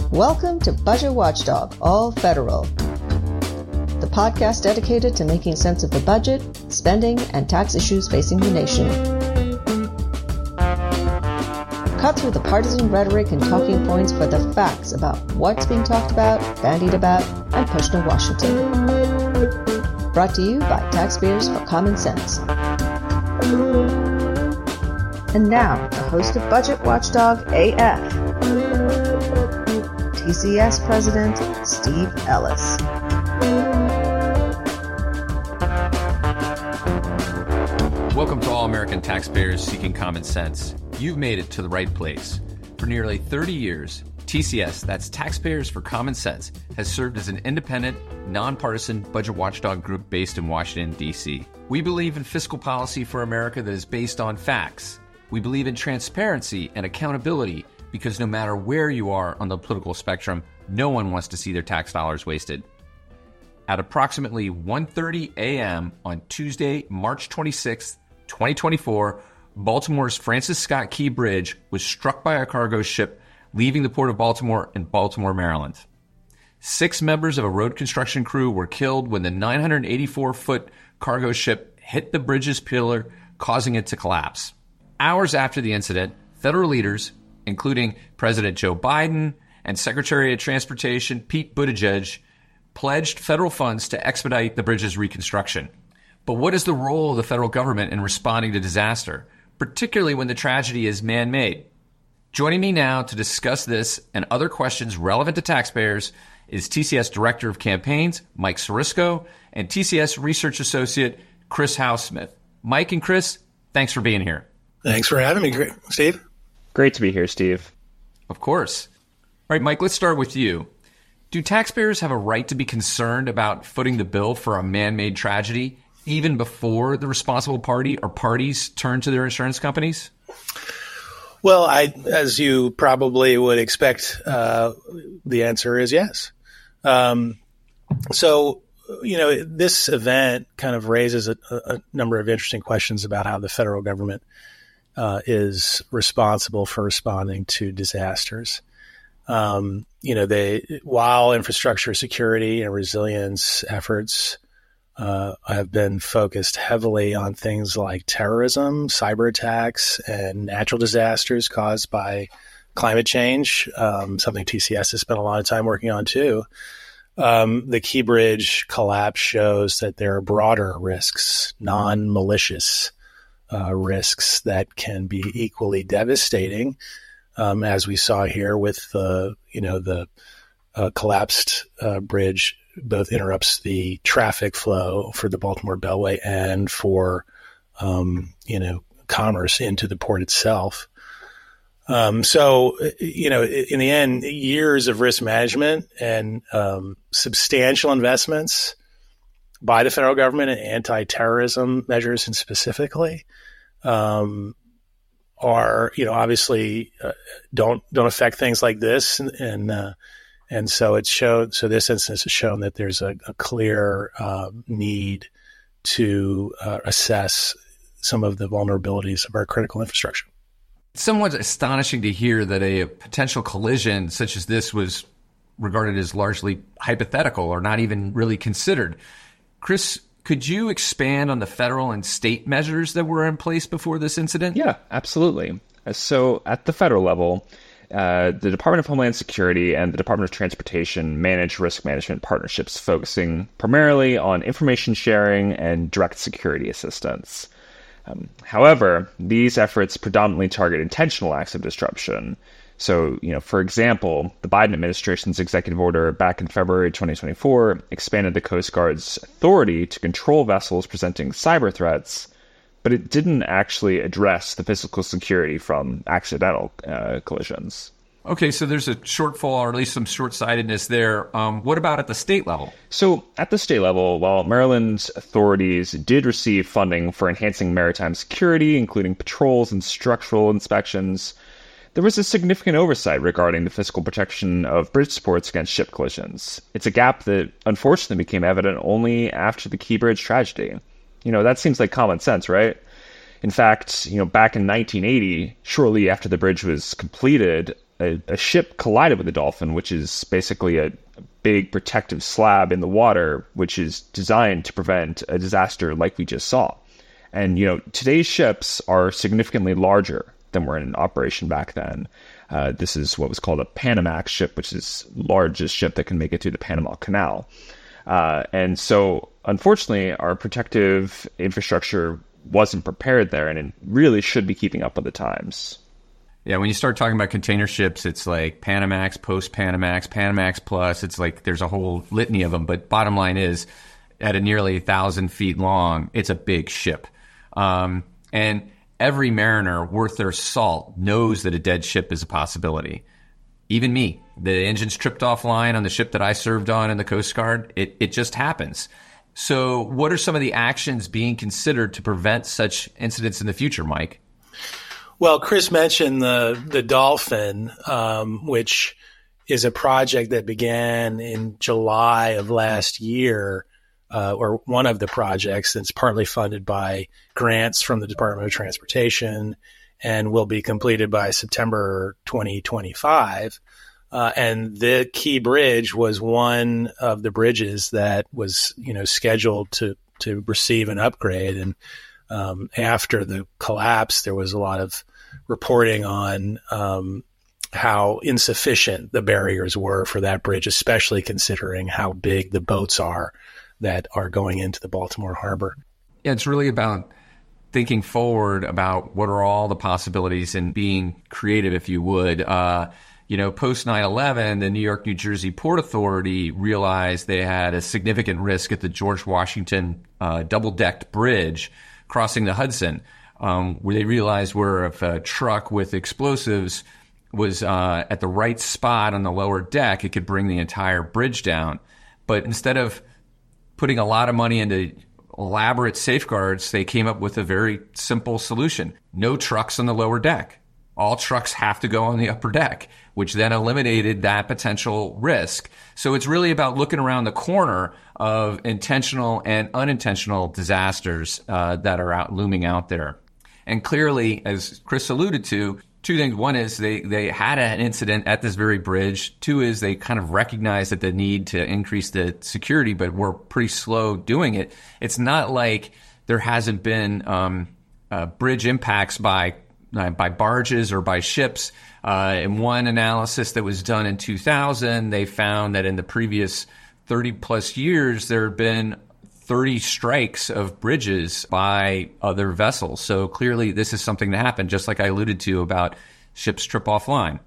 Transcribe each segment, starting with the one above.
Welcome to Budget Watchdog, All Federal, the podcast dedicated to making sense of the budget, spending, and tax issues facing the nation. Cut through the partisan rhetoric and talking points for the facts about what's being talked about, bandied about, and pushed in Washington. Brought to you by Taxpayers for Common Sense. And now, the host of Budget Watchdog AF, TCS President Steve Ellis. Welcome to all American taxpayers seeking common sense. You've made it to the right place. For nearly 30 years, TCS, that's Taxpayers for Common Sense, has served as an independent, nonpartisan budget watchdog group based in Washington, D.C. We believe in fiscal policy for America that is based on facts. We believe in transparency and accountability because no matter where you are on the political spectrum, no one wants to see their tax dollars wasted. At approximately 1:30 a.m. on Tuesday, March 26, 2024, Baltimore's Francis Scott Key Bridge was struck by a cargo ship leaving the port of Baltimore in Baltimore, Maryland. 6 members of a road construction crew were killed when the 984-foot cargo ship hit the bridge's pillar, causing it to collapse. Hours after the incident, federal leaders, including President Joe Biden and Secretary of Transportation Pete Buttigieg, pledged federal funds to expedite the bridge's reconstruction. But what is the role of the federal government in responding to disaster, particularly when the tragedy is man-made? Joining me now to discuss this and other questions relevant to taxpayers is TCS Director of Campaigns, Mike Sirisko, and TCS Research Associate, Chris Housesmith. Mike and Chris, thanks for being here. Thanks for having me, Steve. Great to be here, Steve. Of course. All right, Mike, let's start with you. Do taxpayers have a right to be concerned about footing the bill for a man-made tragedy even before the responsible party or parties turn to their insurance companies? Well, as you probably would expect, the answer is yes. This event kind of raises a number of interesting questions about how the federal government is responsible for responding to disasters. While infrastructure security and resilience efforts have been focused heavily on things like terrorism, cyber attacks, and natural disasters caused by climate change, something TCS has spent a lot of time working on too. The Key Bridge collapse shows that there are broader risks, non-malicious risks that can be equally devastating, as we saw here with the collapsed bridge. Both interrupts the traffic flow for the Baltimore Beltway and for commerce into the port itself. In the end, years of risk management and substantial investments by the federal government in anti-terrorism measures, and specifically, are obviously don't affect things like this, and so it's shown. So this instance has shown that there's a clear need to assess some of the vulnerabilities of our critical infrastructure. It's somewhat astonishing to hear that a potential collision such as this was regarded as largely hypothetical or not even really considered. Chris, could you expand on the federal and state measures that were in place before this incident? Yeah, absolutely. So at the federal level, the Department of Homeland Security and the Department of Transportation manage risk management partnerships focusing primarily on information sharing and direct security assistance. However, these efforts predominantly target intentional acts of disruption. So, for example, the Biden administration's executive order back in February 2024 expanded the Coast Guard's authority to control vessels presenting cyber threats, but it didn't actually address the physical security from accidental collisions. Okay, so there's a shortfall, or at least some short-sightedness there. What about at the state level? So at the state level, while Maryland's authorities did receive funding for enhancing maritime security, including patrols and structural inspections, there was a significant oversight regarding the physical protection of bridge supports against ship collisions. It's a gap that unfortunately became evident only after the Key Bridge tragedy. That seems like common sense, right? In fact, back in 1980, shortly after the bridge was completed, a ship collided with a dolphin, which is basically a big protective slab in the water, which is designed to prevent a disaster like we just saw. And, today's ships are significantly larger than were in operation back then. This is what was called a Panamax ship, which is the largest ship that can make it through the Panama Canal. And so, unfortunately, our protective infrastructure wasn't prepared there, and it really should be keeping up with the times. Yeah, when you start talking about container ships, it's like Panamax, post-Panamax, Panamax Plus. It's like there's a whole litany of them. But bottom line is, at a nearly 1,000 feet long, it's a big ship. And every mariner worth their salt knows that a dead ship is a possibility. Even me. The engine's tripped offline on the ship that I served on in the Coast Guard. It just happens. So what are some of the actions being considered to prevent such incidents in the future, Mike? Well, Chris mentioned the Dolphin, which is a project that began in July of last year, or one of the projects that's partly funded by grants from the Department of Transportation and will be completed by September 2025. And the Key Bridge was one of the bridges that was, scheduled to receive an upgrade. And after the collapse, there was a lot of reporting on how insufficient the barriers were for that bridge, especially considering how big the boats are that are going into the Baltimore Harbor. Yeah, it's really about thinking forward about what are all the possibilities and being creative, if you would. Post 9/11, the New York, New Jersey Port Authority realized they had a significant risk at the George Washington double-decked bridge crossing the Hudson, where they realized where if a truck with explosives was at the right spot on the lower deck, it could bring the entire bridge down. But instead of putting a lot of money into elaborate safeguards, they came up with a very simple solution. No trucks on the lower deck. All trucks have to go on the upper deck, which then eliminated that potential risk. So it's really about looking around the corner of intentional and unintentional disasters that are looming out there. And clearly, as Chris alluded to, two things. One is they had an incident at this very bridge. Two is they kind of recognized that the need to increase the security, but were pretty slow doing it. It's not like there hasn't been bridge impacts by barges or by ships. In one analysis that was done in 2000, they found that in the previous 30 plus years, there have been 30 strikes of bridges by other vessels. So clearly this is something that happened, just like I alluded to about ships trip offline.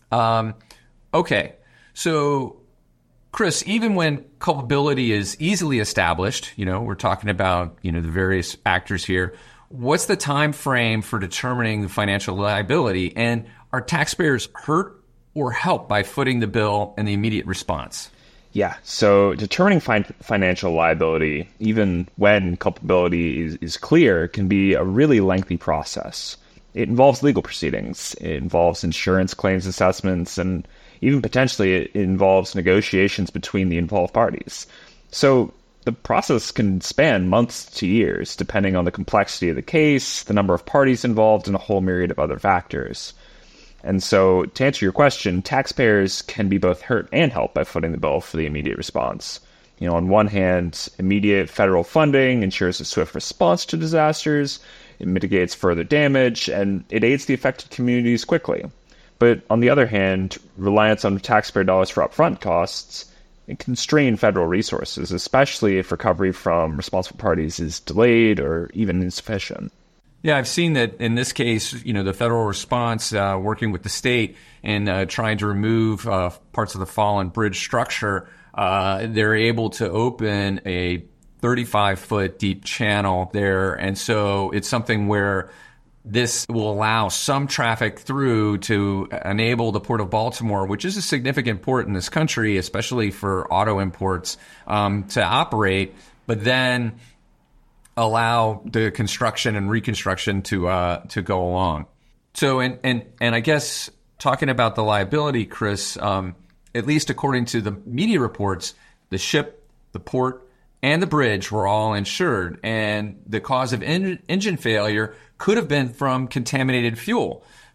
Okay, so Chris, even when culpability is easily established, we're talking about, the various actors here, what's the time frame for determining the financial liability? And are taxpayers hurt or helped by footing the bill and the immediate response? Yeah, so determining financial liability, even when culpability is clear, can be a really lengthy process. It involves legal proceedings, it involves insurance claims assessments, and even potentially it involves negotiations between the involved parties. So the process can span months to years, depending on the complexity of the case, the number of parties involved, and a whole myriad of other factors. And so, to answer your question, taxpayers can be both hurt and helped by footing the bill for the immediate response. On one hand, immediate federal funding ensures a swift response to disasters, it mitigates further damage, and it aids the affected communities quickly. But on the other hand, reliance on taxpayer dollars for upfront costs, it can strain federal resources, especially if recovery from responsible parties is delayed or even insufficient. Yeah, I've seen that in this case, the federal response working with the state and trying to remove parts of the fallen bridge structure, they're able to open a 35-foot deep channel there. And so it's something where this will allow some traffic through to enable the Port of Baltimore, which is a significant port in this country, especially for auto imports, to operate, but then allow the construction and reconstruction to go along. So, and I guess talking about the liability, Chris, at least according to the media reports, the ship, the port, and the bridge were all insured, and the cause of engine failure could have been from contaminated fuel.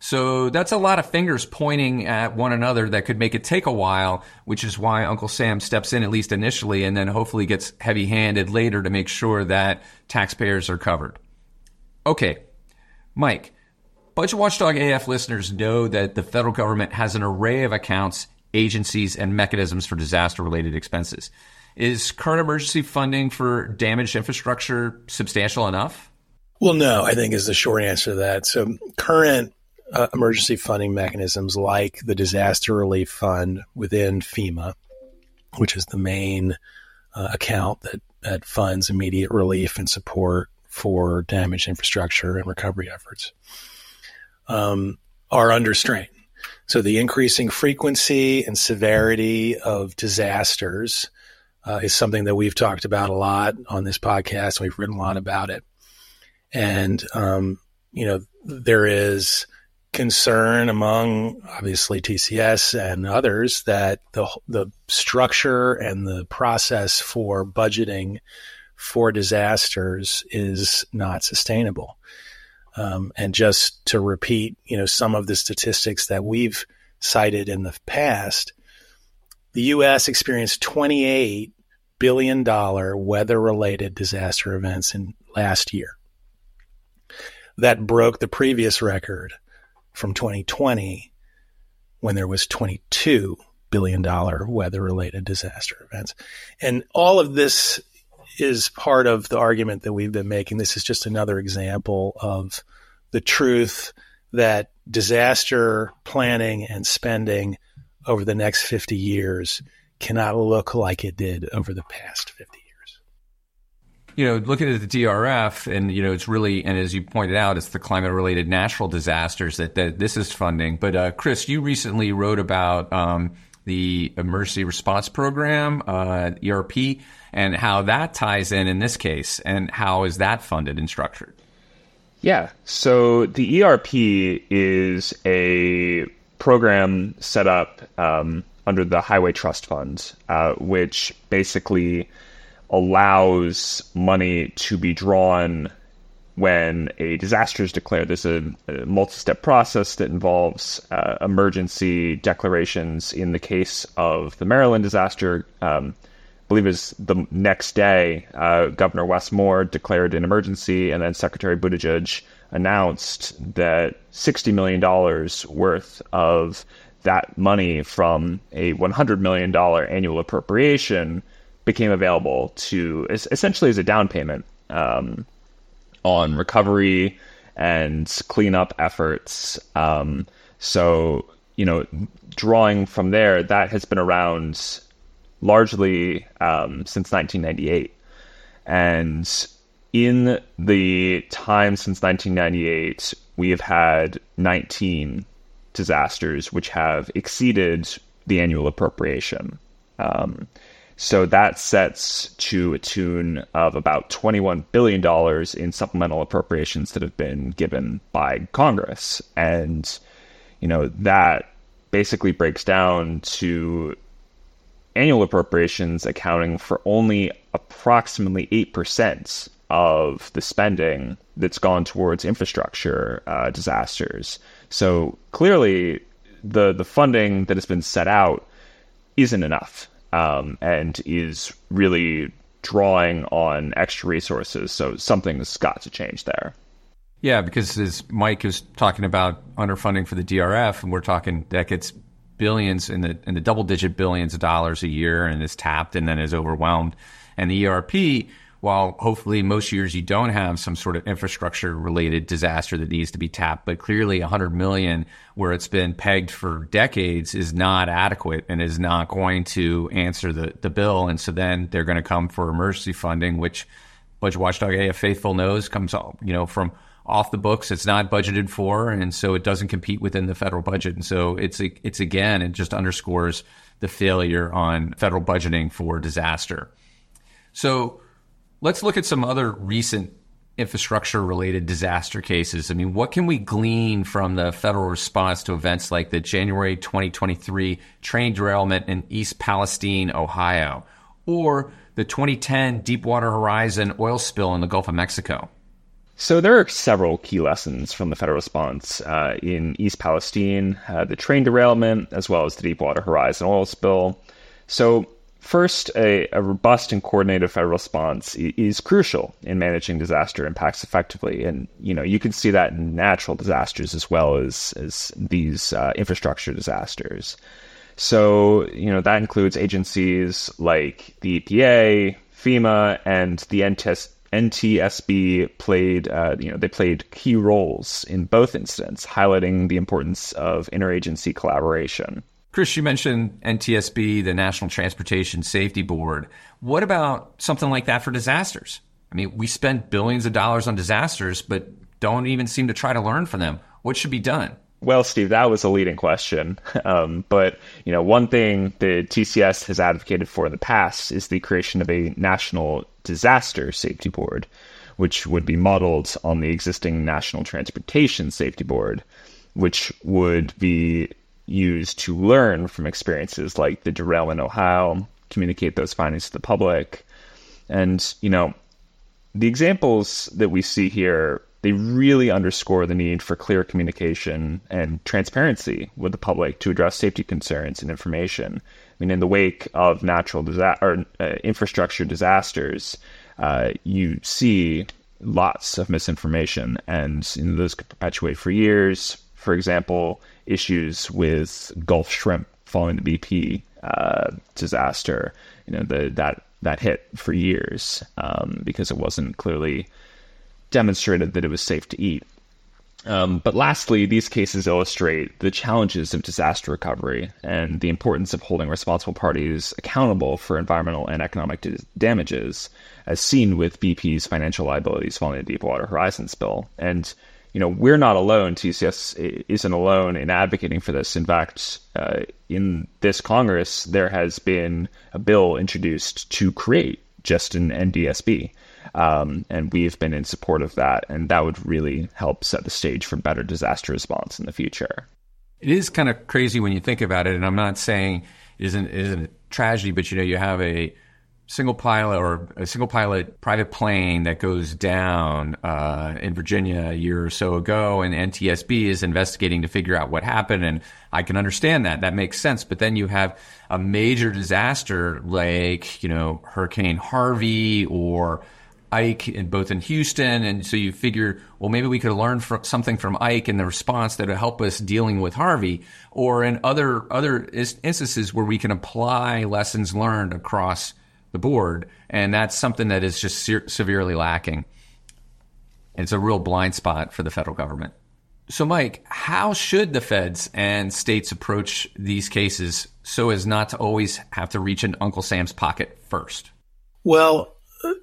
So that's a lot of fingers pointing at one another that could make it take a while, which is why Uncle Sam steps in at least initially and then hopefully gets heavy-handed later to make sure that taxpayers are covered. Okay, Mike, Budget Watchdog AF listeners know that the federal government has an array of accounts, agencies, and mechanisms for disaster-related expenses. Is current emergency funding for damaged infrastructure substantial enough? Well, no, I think is the short answer to that. So current emergency funding mechanisms like the Disaster Relief Fund within FEMA, which is the main account that funds immediate relief and support for damaged infrastructure and recovery efforts, are under strain. So the increasing frequency and severity of disasters is something that we've talked about a lot on this podcast. We've written a lot about it. And, there is concern among obviously TCS and others that the structure and the process for budgeting for disasters is not sustainable. And just to repeat, some of the statistics that we've cited in the past, the U.S. experienced $28 billion weather-related disaster events in last year. That broke the previous record from 2020 when there was $22 billion weather-related disaster events. And all of this is part of the argument that we've been making. This is just another example of the truth that disaster planning and spending over the next 50 years cannot look like it did over the past 50 years. Looking at the DRF, and, it's really, and as you pointed out, it's the climate-related natural disasters that this is funding. But, Chris, you recently wrote about the Emergency Response Program, ERP, and how that ties in this case, and how is that funded and structured? Yeah, so the ERP is a program set up under the Highway Trust Fund, which basically allows money to be drawn when a disaster is declared. There's a multi-step process that involves emergency declarations. In the case of the Maryland disaster, I believe it was the next day, Governor Wes Moore declared an emergency, and then Secretary Buttigieg announced that $60 million worth of that money from a $100 million annual appropriation became available to essentially as a down payment on recovery and cleanup efforts. So, drawing from there, that has been around largely since 1998. And in the time since 1998, we have had 19 disasters which have exceeded the annual appropriation. So that sets to a tune of about $21 billion in supplemental appropriations that have been given by Congress. And, that basically breaks down to annual appropriations accounting for only approximately 8% of the spending that's gone towards infrastructure disasters. So clearly the funding that has been set out isn't enough. And is really drawing on extra resources. So something's got to change there. Yeah, because as Mike is talking about underfunding for the DRF, and we're talking that gets billions in the double-digit billions of dollars a year and is tapped and then is overwhelmed. And the ERP, while hopefully most years you don't have some sort of infrastructure-related disaster that needs to be tapped, but clearly $100 million, where it's been pegged for decades, is not adequate and is not going to answer the bill. And so then they're going to come for emergency funding, which Budget Watchdog AF Faithful knows comes from off the books. It's not budgeted for, and so it doesn't compete within the federal budget. And so it's again, it just underscores the failure on federal budgeting for disaster. So let's look at some other recent infrastructure-related disaster cases. I mean, what can we glean from the federal response to events like the January 2023 train derailment in East Palestine, Ohio, or the 2010 Deepwater Horizon oil spill in the Gulf of Mexico? So there are several key lessons from the federal response in East Palestine, the train derailment, as well as the Deepwater Horizon oil spill. So first, a robust and coordinated federal response is crucial in managing disaster impacts effectively. And, you can see that in natural disasters as well as these infrastructure disasters. So, that includes agencies like the EPA, FEMA, and the NTSB played key roles in both instances, highlighting the importance of interagency collaboration. Chris, you mentioned NTSB, the National Transportation Safety Board. What about something like that for disasters? I mean, we spend billions of dollars on disasters, but don't even seem to try to learn from them. What should be done? Well, Steve, that was a leading question. But one thing the TCS has advocated for in the past is the creation of a National Disaster Safety Board, which would be modeled on the existing National Transportation Safety Board, which would be used to learn from experiences like the derailment in Ohio, communicate those findings to the public. And, the examples that we see here, they really underscore the need for clear communication and transparency with the public to address safety concerns and information. I mean, in the wake of natural infrastructure disasters, you see lots of misinformation, and those could perpetuate for years. For example, issues with Gulf shrimp following the BP disaster, that hit for years because it wasn't clearly demonstrated that it was safe to eat. But lastly, these cases illustrate the challenges of disaster recovery and the importance of holding responsible parties accountable for environmental and economic damages, as seen with BP's financial liabilities following the Deepwater Horizon spill. And we're not alone. TCS isn't alone in advocating for this. In fact, in this Congress, there has been a bill introduced to create just an NDSB. And we've been in support of that. And that would really help set the stage for better disaster response in the future. It is kind of crazy when you think about it. And I'm not saying it isn't a tragedy, but you have a single pilot private plane that goes down in Virginia a year or so ago, and NTSB is investigating to figure out what happened. And I can understand that. That makes sense. But then you have a major disaster like, Hurricane Harvey or Ike both in Houston. And so you figure, well, maybe we could learn something from Ike and the response that would help us dealing with Harvey, or in other instances where we can apply lessons learned across the board. And that's something that is just severely lacking. It's a real blind spot for the federal government. So, Mike, how should the feds and states approach these cases so as not to always have to reach in Uncle Sam's pocket first? Well,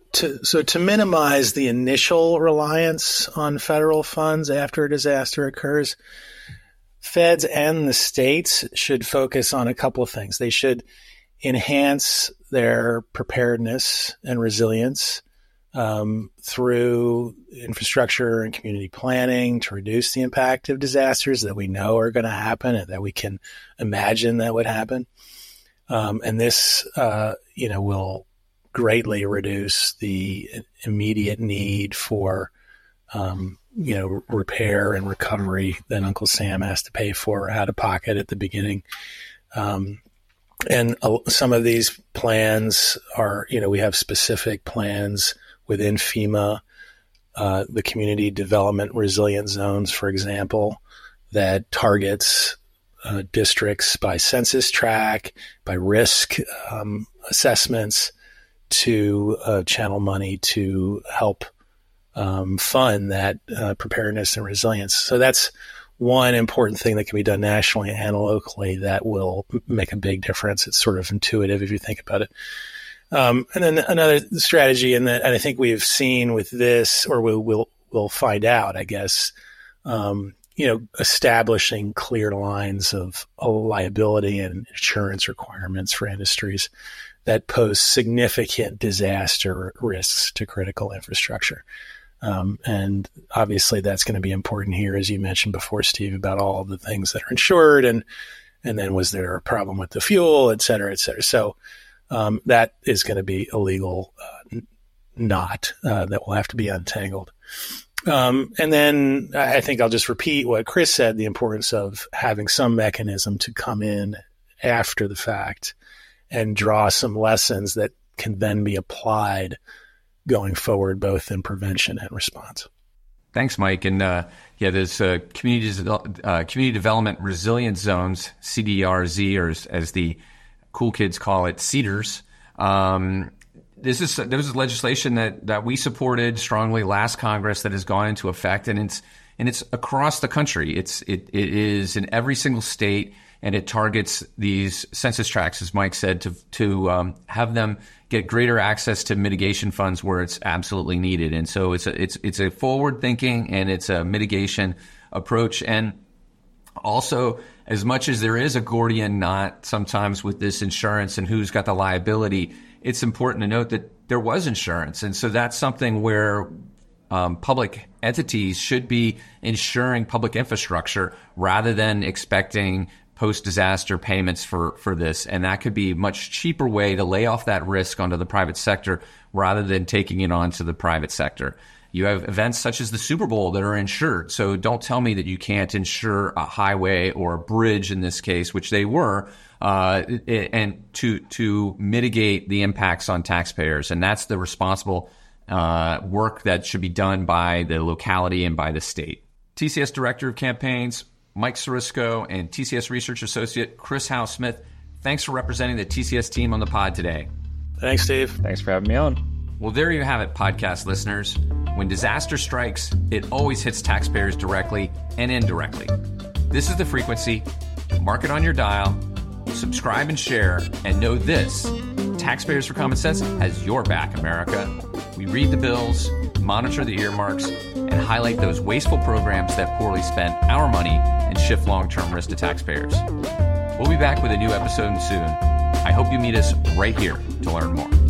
to minimize the initial reliance on federal funds after a disaster occurs, feds and the states should focus on a couple of things. They should enhance their preparedness and resilience through infrastructure and community planning to reduce the impact of disasters that we know are going to happen and that we can imagine that would happen. And this, will greatly reduce the immediate need for, repair and recovery that Uncle Sam has to pay for out of pocket at the beginning. And some of these plans are, we have specific plans within FEMA, the Community Development Resilient Zones, for example, that targets districts by census tract, by risk assessments to channel money to help fund that preparedness and resilience. So that's one important thing that can be done nationally and locally that will make a big difference. It's sort of intuitive if you think about it. And then another strategy, and I think we've seen with this, or we'll find out, I guess, establishing clear lines of liability and insurance requirements for industries that pose significant disaster risks to critical infrastructure. And obviously that's going to be important here, as you mentioned before, Steve, about all of the things that are insured and then was there a problem with the fuel, et cetera, et cetera. So that is going to be a legal knot that will have to be untangled. And then I think I'll just repeat what Chris said, the importance of having some mechanism to come in after the fact and draw some lessons that can then be applied going forward, both in prevention and response. Thanks, Mike. And there's community development resilience zones, CDRZ, or as the cool kids call it, CDRZ. There was legislation that we supported strongly last Congress that has gone into effect, and it's across the country. It is in every single state, and it targets these census tracts, as Mike said, to have them get greater access to mitigation funds where it's absolutely needed. And so it's a forward thinking and it's a mitigation approach. And also, as much as there is a Gordian knot sometimes with this insurance and who's got the liability, it's important to note that there was insurance. And so that's something where public entities should be insuring public infrastructure rather than expecting post-disaster payments for this. And that could be a much cheaper way to lay off that risk onto the private sector rather than taking it onto the private sector. You have events such as the Super Bowl that are insured. So don't tell me that you can't insure a highway or a bridge in this case, which they were, and to mitigate the impacts on taxpayers. And that's the responsible work that should be done by the locality and by the state. TCS Director of Campaigns, Mike Cirisco, and TCS Research Associate Chris Howe-Smith, thanks for representing the TCS team on the pod today. Thanks, Steve. Thanks for having me on. Well, there you have it, podcast listeners. When disaster strikes, it always hits taxpayers directly and indirectly. This is The Frequency. Mark it on your dial, subscribe and share, and know this: Taxpayers for Common Sense has your back, America. We read the bills, monitor the earmarks, and highlight those wasteful programs that poorly spent our money and shift long-term risk to taxpayers. We'll be back with a new episode soon. I hope you meet us right here to learn more.